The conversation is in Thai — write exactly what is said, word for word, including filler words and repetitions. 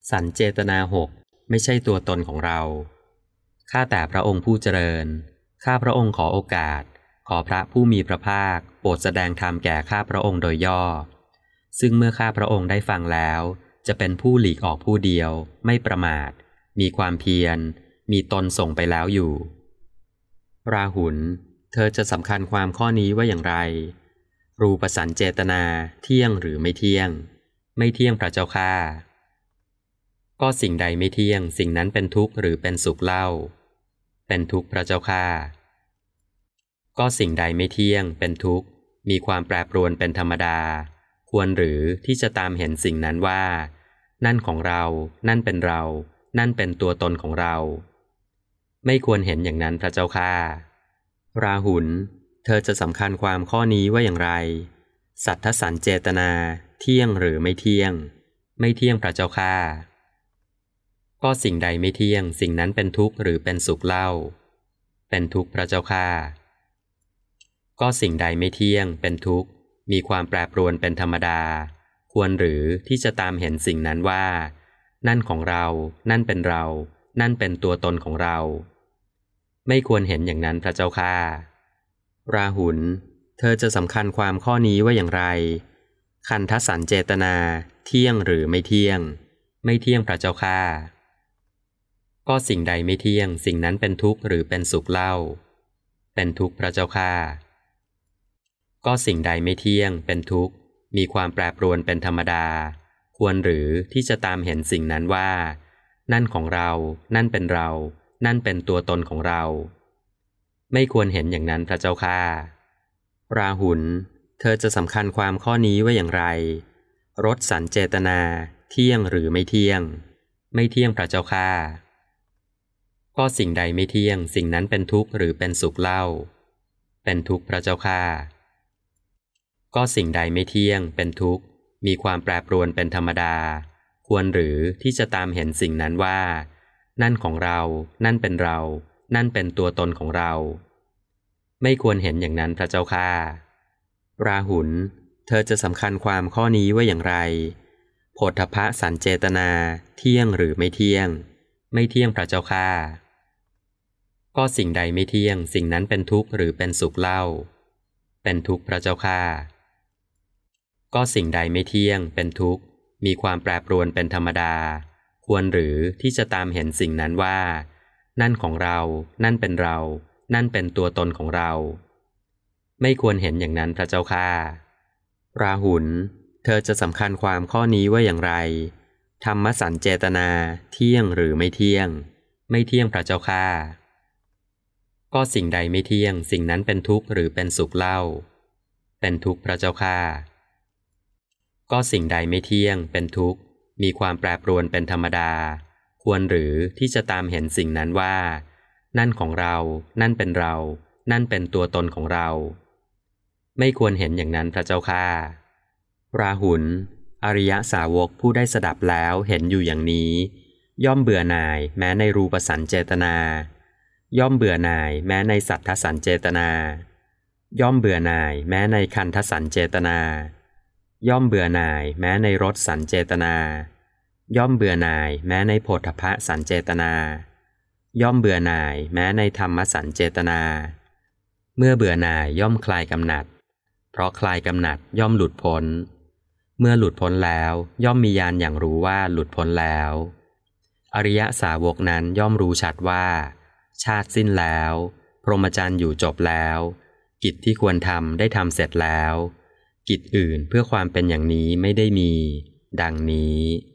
สัญเจตนาหกไม่ใช่ตัวตนของเราข้าแต่พระองค์ผู้เจริญข้าพระองค์ขอโอกาสขอพระผู้มีพระภาคโปรดแสดงธรรมแก่ข้าพระองค์โดยย่อซึ่งเมื่อข้าพระองค์ได้ฟังแล้วจะเป็นผู้หลีกออกผู้เดียวไม่ประมาทมีความเพียรมีตนส่งไปแล้วอยู่ราหุลเธอจะสำคัญความข้อนี้ว่าอย่างไรรูปสัญเจตนาเที่ยงหรือไม่เที่ยงไม่เที่ยงพระเจ้าข้าก็สิ่งใดไม่เที่ยงสิ่งนั้นเป็นทุกข์หรือเป็นสุขเล่าเป็นทุกข์พระเจ้าข้าก็สิ่งใดไม่เที่ยงเป็นทุกข์มีความแปรปรวนเป็นธรรมดาควรหรือที่จะตามเห็นสิ่งนั้นว่านั่นของเรานั่นเป็นเรานั่นเป็นตัวตนของเราไม่ควรเห็นอย่างนั้นพระเจ้าข้าราหุลเธอจะสำคัญความข้อนี้ว่าอย่างไรสัทธสัญเจตนาเที่ยงหรือไม่เที่ยงไม่เที่ยงพระเจ้าข้าก็สิ่งใดไม่เที่ยงสิ่งนั้นเป็นทุกข์หรือเป็นสุขเล่าเป็นทุกข์พระเจ้าข้าก็สิ่งใดไม่เที่ยงเป็นทุกข์มีความแปรปรวนเป็นธรรมดาควรหรือที่จะตามเห็นสิ่งนั้นว่านั่นของเรานั่นเป็นเรานั่นเป็นตัวตนของเราไม่ควรเห็นอย่างนั้นพระเจ้าข้าราหุลเธอจะสำคัญความข้อนี้ว่าอย่างไรคันธสัญเจตนาเที่ยงหรือไม่เที่ยงไม่เที่ยงพระเจ้าข้าก็สิ่งใดไม่เที่ยงสิ่งนั้นเป็นทุกข์หรือเป็นสุขเล่าเป็นทุกข์พระเจ้าข้าก็สิ่งใดไม่เที่ยงเป็นทุกข์มีความแปรปรวนเป็นธรรมดาควรหรือที่จะตามเห็นสิ่งนั้นว่านั่นของเรานั่นเป็นเรานั่นเป็นตัวตนของเราไม่ควรเห็นอย่างนั้นพระเจ้าข้าราหุลเธอจะสำคัญความข้อนี้ว่าอย่างไรรสสัญเจตนาเที่ยงหรือไม่เที่ยงไม่เที่ยงพระเจ้าข้าก็สิ่งใดไม่เที่ยงสิ่งนั้นเป็นทุกข์หรือเป็นสุขเล่าเป็นทุกข์พระเจ้าข้าก็สิ่งใดไม่เที่ยงเป็นทุกข์มีความแปรปรวนเป็นธรรมดาควรหรือที่จะตามเห็นสิ่งนั้นว่านั่นของเรานั่นเป็นเรานั่นเป็นตัวตนของเราไม่ควรเห็นอย่างนั้นพระเจ้าข้าราหุลเธอจะสำคัญความข้อนี้ว่าอย่างไรโผฏฐัพพสัญเจตนาเที่ยงหรือไม่เที่ยงไม่เที่ยงพระเจ้าข้าก็สิ่งใดไม่เที่ยงสิ่งนั้นเป็นทุกข์หรือเป็นสุขเล่าเป็นทุกข์พระเจ้าข้าก็สิ่งใดไม่เที่ยงเป็นทุกข์มีความแปรปรวนเป็นธรรมดาควรหรือที่จะตามเห็นสิ่งนั้นว่านั่นของเรานั่นเป็นเรานั่นเป็นตัวตนของเราไม่ควรเห็นอย่างนั้นพระเจ้าข้าราหุลเธอจะสำคัญความข้อนี้ว่าอย่างไรธรรมสัญเจตนาเที่ยงหรือไม่เที่ยงไม่เที่ยงพระเจ้าข้าก็สิ่งใดไม่เที่ยงสิ่งนั้นเป็นทุกข์หรือเป็นสุขเล่าเป็นทุกข์พระเจ้าข้าก็สิ่งใดไม่เที่ยงเป็นทุกข์มีความแปรปรวนเป็นธรรมดาควรหรือที่จะตามเห็นสิ่งนั้นว่านั่นของเรานั่นเป็นเรานั่นเป็นตัวตนของเราไม่ควรเห็นอย่างนั้นพระเจ้าข้าราหุลอริยสาวกผู้ได้สดับแล้วเห็นอยู่อย่างนี้ย่อมเบื่อหน่ายแม้ในรูปสัญเจตนาย่อมเบื่อหน่ายแม้ในสัทธสัญเจตนาย่อมเบื่อหน่ายแม้ในคันธสัญเจตนาย่อมเบื่อหน่ายแม้ในรสสัญเจตนาย่อมเบื่อหน่ายแม้ในโผฏฐัพพสัญเจตนาย่อมเบื่อหน่ายแม้ในธรรมสัญเจตนาเมื่อเบื่อหน่ายย่อมคลายกำหนัดเพราะคลายกำหนัดย่อมหลุดพ้นเมื่อหลุดพ้นแล้วย่อมมีญาณอย่างรู้ว่าหลุดพ้นแล้วอริยสาวกนั้นย่อมรู้ชัดว่าชาติสิ้นแล้วพรหมจรรย์อยู่จบแล้วกิจที่ควรทำได้ทำเสร็จแล้วกิจอื่นเพื่อความเป็นอย่างนี้ไม่ได้มีดังนี้